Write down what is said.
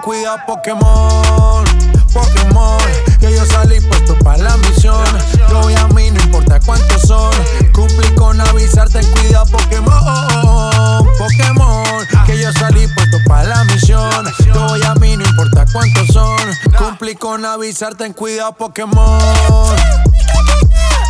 cuidado, Pokémon. Pokémon, que yo salí puesto pa' la misión. Yo voy a mí, no importa cuántos son. Cumplí con avisar, ten cuidado, Pokémon. Pokémon, que yo salí puesto pa' la misión. Yo voy a mí, no importa cuántos son. Cumplí con avisar, ten cuidado, Pokémon.